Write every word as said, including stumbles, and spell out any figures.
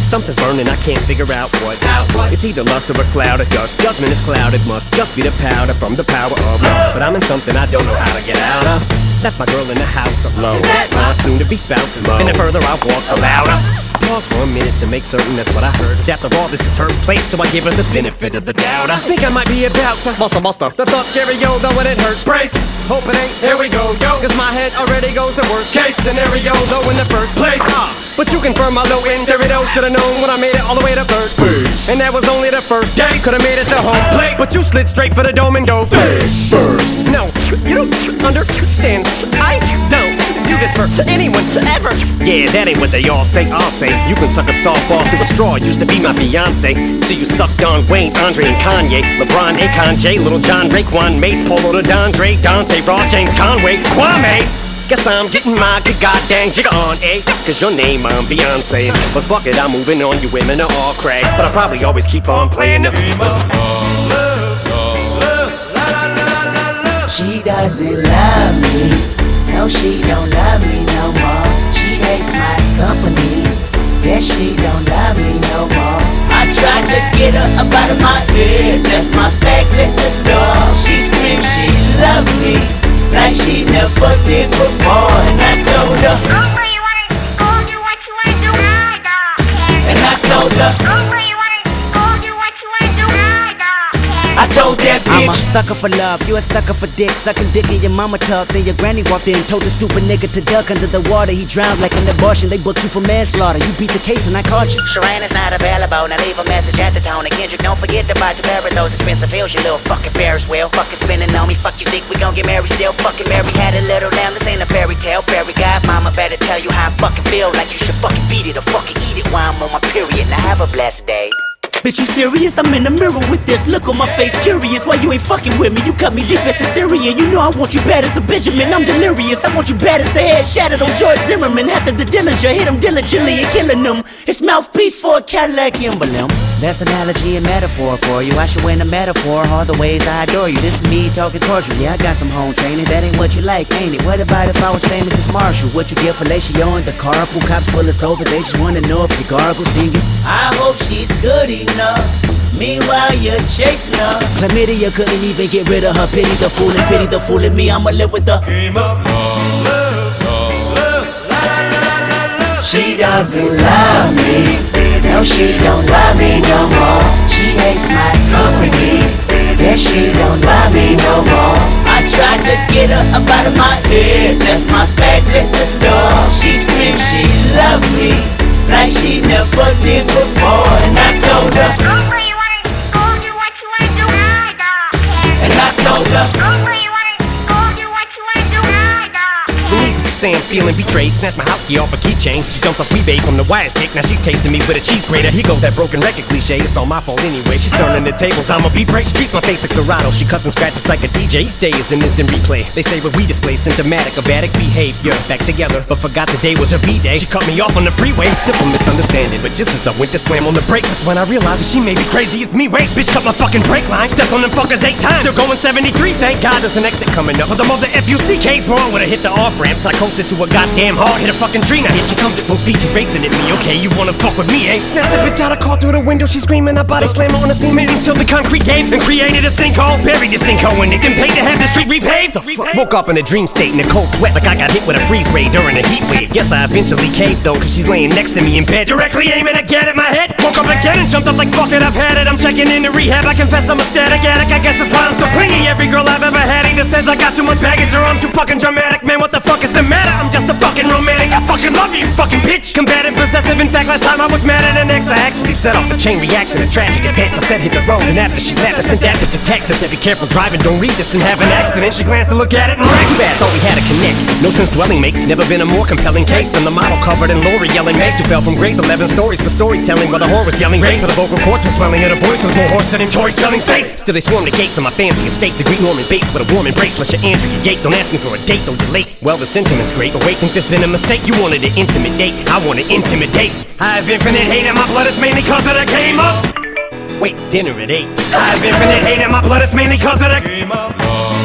Something's burning, I can't figure out what. Out what? It's either lust or a cloud of dust. Judgment is clouded, must just be the powder from the power of love. But I'm in something I don't know how to get out of. Left my girl in the house alone. Is that my soon-to-be spouse is low. And the further I walk, the louder. Pause for a minute to make certain that's what I heard. Cause after all, this is her place, so I give her the benefit of the doubt. I think I might be about to buster, buster. The thoughts scary, yo, though, when it hurts. Brace, hope it ain't, here we go, yo. Cause my head already goes the worst case scenario, though, in the first place. uh, But you confirm my low end theory, though. Should've known when I made it all the way to third base. And that was only the first day. Could've made it to home plate, but you slid straight for the dome and dove face first. No, you don't understand. I don't do this for anyone ever. Yeah, that ain't what they all say. I'll say you can suck a softball through a straw. Used to be my fiance, so you sucked on Wayne, Andre, and Kanye, LeBron, Akon, J, Little John, Raekwon, Mace, Polo, to Dondre, Dante, Ross, James, Conway, Kwame. Guess I'm getting my good goddamn jigger on, eh? Cause your name I'm Beyonce. But fuck it, I'm moving on. You women are all crack, but I'll probably always keep on playing the game of love, love, la la la la la. She doesn't love me. No, she don't love me no more. She hates my company. Yes, she don't love me no more. I tried to get her up out of my head, left my bags at the door. She screamed she loved me like she never did before. And I told her, go where you wanna go, do what you wanna do, I don't care. And I told her, go where you wanna go, do what you wanna do, I don't care. I told that bitch, I'm a sucker for love, you a sucker for dick. Sucking dick in your mama tub. Then your granny walked in, told the stupid nigga to duck under the water. He drowned like an abortion. They booked you for manslaughter. You beat the case and I caught you. Sharon is not available, now leave a message at the tone. And Kendrick, don't forget to buy two pair of those expensive heels. You little fucking Ferris wheel, fucking spinning on me. Fuck, you think we gon' get married still? Fucking Mary had a little lamb, this ain't a fairy tale. Fairy godmama better tell you how I fucking feel. Like you should fucking beat it or fucking eat it while I'm on my period. Now have a blessed day. Bitch, you serious? I'm in the mirror with this look on my face, curious why you ain't fucking with me. You cut me deep as a Syrian. You know I want you bad as a Benjamin. I'm delirious. I want you bad as the head shattered on George Zimmerman. After the Dillinger hit him diligently and killing him. It's mouthpiece for a Cadillac emblem. That's analogy and metaphor for you. I should win a metaphor. All the ways I adore you. This is me talking cordial. Yeah, I got some home training. That ain't what you like, ain't it? What about if I was famous as Marshall? What you get fellatio in the carpool? Cops pull us over. They just wanna know if you gargle singing. I hope she's good enough. Meanwhile you're chasing her. Chlamydia couldn't even get rid of her. Pity the fool and pity the fool in me. I'ma live with the game of love, love, love, la la la la la. She doesn't love me. No, she don't love me no more. She hates my company. Yes, she don't love me no more. I tried to get her up out of my head, left my bags at the door. She screamed she loved me like she never did before. And I told her, go where you wanna go, do what you wanna do, I don't care. and I told her, go where you wanna go, do what you wanna do, I don't care. So needless to say, I'm feeling betrayed. Snatched my house key off a keychain. She jumps off eBay from the wire stick. Now she's chasing me with a cheese grater. Here goes that broken record cliche. It's all my fault anyway. She's turning the tables. I'm a beat break. She treats my face like Serato. She cuts and scratches like a D J. Each day is an instant replay. They say what we display symptomatic of addict behavior. Back together, but forgot today was her B-day. She cut me off on the freeway. Simple misunderstanding. But just as I went to slam on the brakes, that's when I realized that she may be crazy as me. Wait, bitch, cut my fucking brake line. Stepped on them fuckers eight times. Still going seventy-three. Thank God there's an exit coming up. But the mother F U C K's wrong when I hit the off ramp. I coasted to a goddamn hard, hit a fucking tree. Now here she comes at full speed, she's racing at me. Okay, you wanna fuck with me, eh? Snatched the bitch out of car through the window, she's screaming. I body slam her on the cement until the concrete gave and created a sinkhole. Buried this stinko in it, then paid to have the street repaved. The fuck? Woke up in a dream state in a cold sweat like I got hit with a freeze ray during a heat wave. Guess I eventually caved though, cause she's laying next to me in bed, directly aiming again at my head. Woke up again and jumped up like fuck it, I've had it. I'm checking into rehab, I confess I'm a static addict. I guess that's why I'm so clingy. Every girl I've ever had either says I got too much baggage or I'm too fucking dramatic. Man, what the fuck is the matter? I'm just a fucking romantic. I fucking love you, you fucking bitch. Combative, possessive. In fact, last time I was mad at an ex, I actually set off the chain reaction of tragic events. I said hit the road, and after she left, I sent that bitch a text that said be careful driving, don't read this and have an accident. She glanced to look at it and ran. Too bad, thought we had a connect. No sense dwelling makes never been a more compelling case than the model covered in Lori yelling Mace, who fell from grace. Eleven stories for storytelling, while the whore was yelling grace. For the vocal cords were swelling, and her voice was more hoarse than in Tory spelling space. Still they swarm the gates of my fancy estates to greet Norman Bates with a warm embrace. Unless you're Andrea Yates, don't ask me for a date, though you're late. Well, the sentiment's great, but wait, think there's been a mistake. You wanted to intimidate, I want to intimidate. I have infinite hate in my blood, it's mainly cause of the game of. Wait, dinner at eight. I have infinite hate in my blood, it's mainly cause of the game of.